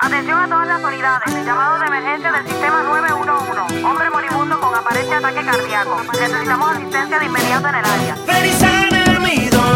Atención a todas las unidades. Llamado de emergencia del sistema 911. Hombre moribundo con aparente ataque cardíaco. Necesitamos asistencia de inmediato en el área. Ven y sana mi dolor.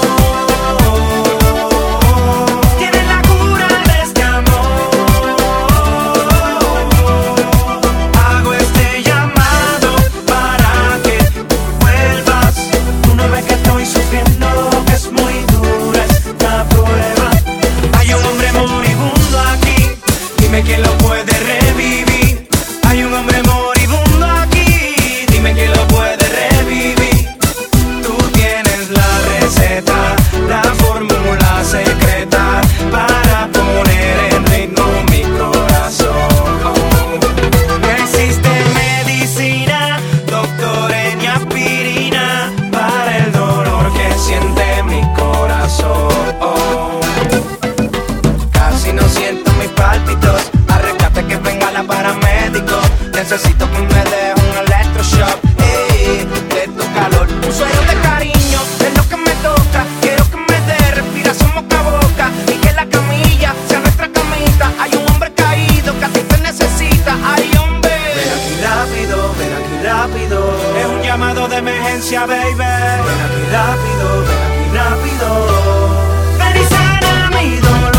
¿Quién lo puede revivir? Hay un hombre moribundo aquí. Dime quién lo puede revivir. Tú tienes la receta, la fórmula secreta para poner en ritmo mi corazón. No existe medicina, doctor, ni aspirina para el dolor que siente mi corazón. Casi no siento mis pálpitos. Que venga la paramédico. Necesito que me dé un electroshock, de tu calor. Un sueño de cariño es lo que me toca. Quiero que me dé respiración boca a boca y que la camilla sea nuestra camita. Hay un hombre caído que a ti te necesita. Ay, hombre, ven aquí rápido, ven aquí rápido. Es un llamado de emergencia, baby. Ven aquí rápido, ven aquí rápido. Ven y sana mi dolor.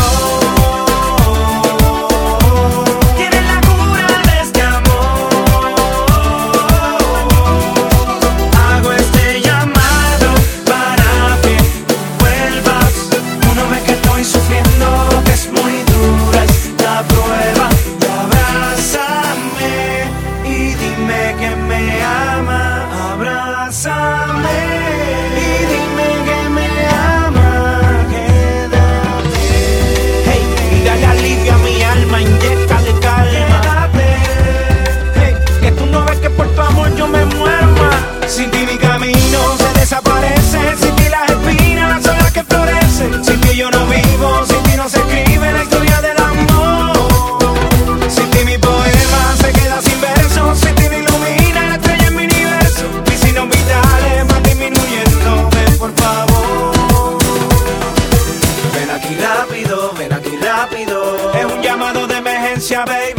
Sin ti mi camino se desaparece, sin ti las espinas son las que florecen. Sin ti yo no vivo, sin ti no se escribe la historia del amor. Sin ti mi poema se queda sin versos, sin ti me ilumina la estrella en mi universo. Mis signos vitales van disminuyendo, ven por favor. Ven aquí rápido, ven aquí rápido. Es un llamado de emergencia, baby.